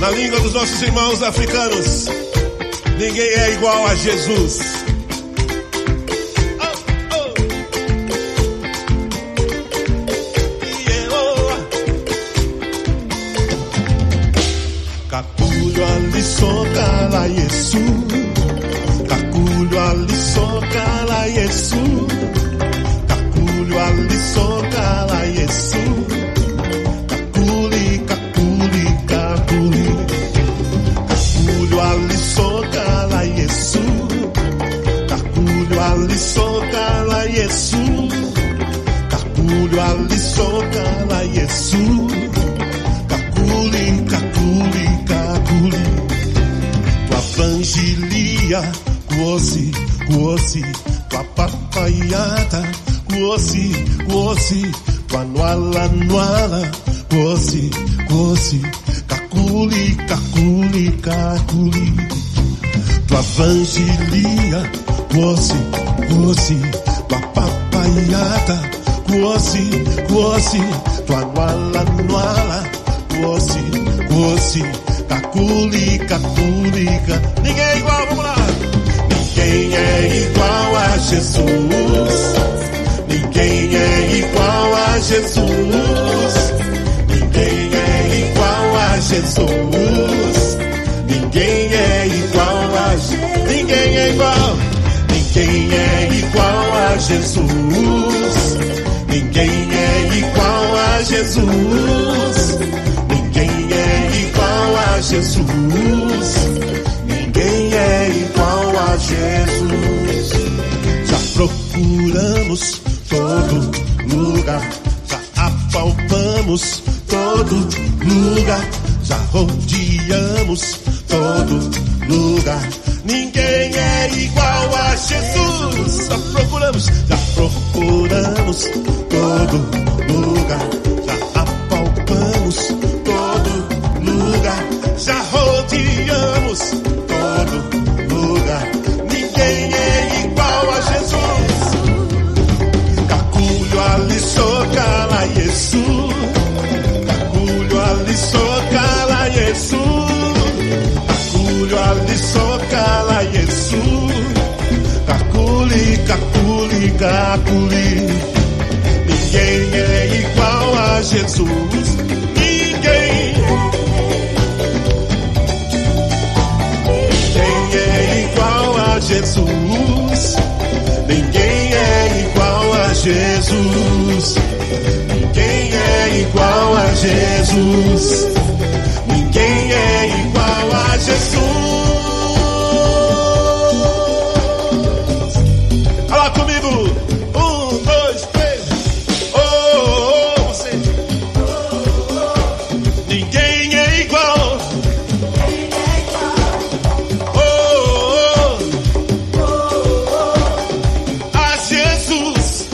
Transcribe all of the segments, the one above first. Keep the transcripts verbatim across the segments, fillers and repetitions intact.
Na língua dos nossos irmãos africanos, ninguém é igual a Jesus. Oh, oh. Yeah, oh. Kakulho ali soka la Yesu, Kakulho ali soka la Yesu, Kakulho ali soka la Yesu. Ali soka la Yesu, Kakulho ali soka la Yesu, Kakulho ali soka la Yesu, Kakuli, Kakuli, Kakuli. Tua vangilia, kuosi, kuosi, tua papaiata, kuosi, kuosi, tua nuala, nuala, kuosi, kuosi. Kakuli, kakuli, kakuli. Tua vangilia, kuosi, kuosi, tua papaiata, kuosi, kuosi, tua nuala, nuala, kuosi, kuosi, kakuli, kakuli, kakuli. Ninguém é igual, vamos lá. Ninguém é igual a Jesus. Ninguém é igual a Jesus. Jesus, ninguém é igual a Jesus, ninguém é igual, ninguém é igual a Jesus, ninguém é igual a Jesus, ninguém é igual a Jesus, ninguém é igual a Jesus. Já procuramos todo lugar, já apalpamos todo lugar, já rodeamos todo lugar. Ninguém é igual a Jesus. Já procuramos, já procuramos todo lugar, já apalpamos todo lugar, já rodeamos todo lugar. Ninguém é igual a Jesus. Kakulho ali soka la Yesu, ali soka la Yesu, Kakulho ali soka la Yesu, Kakuli, Kakuli, Kakuli. Ninguém é igual a Jesus. Ninguém. Ninguém é igual a Jesus. Ninguém é igual a Jesus. Ninguém é igual a Jesus. Ninguém é igual a Jesus. Fala comigo. Um, dois, três. Oh, oh, oh, você. Ninguém é igual. Oh, oh, oh. A Jesus.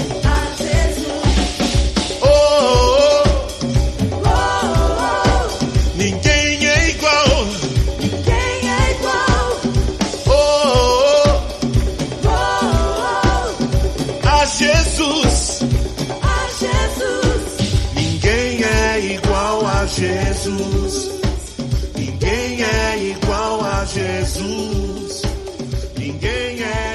Ninguém é igual. Ninguém é igual. Oh, oh, oh. A Jesus. A Jesus. Ninguém é igual a Jesus. Ninguém é igual a Jesus. Ninguém é